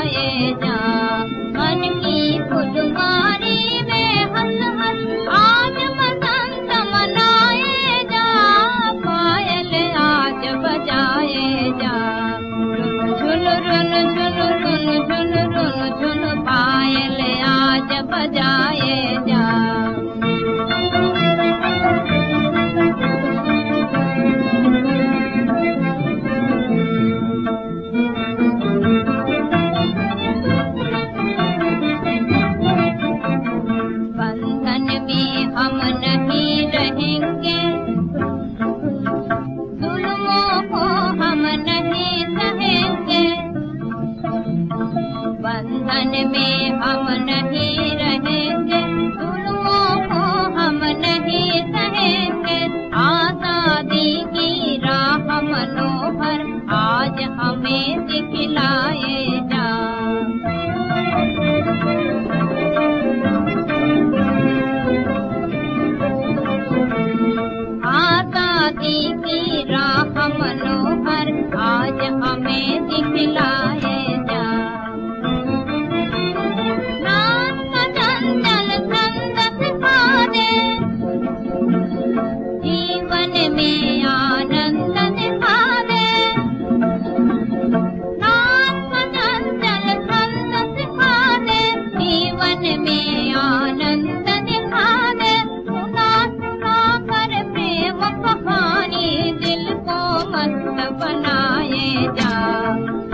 दिखलाए जा। मन की फुलवारी में हंस हंस आज बसंत मनाए जा। पायल आज बजाए जा। झुन रुन झुन रुन झुन रुन झुन पायल आज बजाए जा। बंधन में हम नहीं रहेंगे, जुल्मों को हम नहीं सहेंगे। बंधन में हम नहीं रहेंगे, जुल्मों को हम नहीं सहेंगे। आजादी की राह मनोहर आज हमें दिखलाए जा। आजादी की राह मनोहर आज हमें दिखलाए जा। नाच का चंचल छंद सिखा दे, जीवन में आनंद दिखा दे। नाच का चंचल छंद सिखा दे, जीवन में आनंद दिखा दे। सुना सुना कर प्रेम कहानी दिल को मस्त बनाए जा।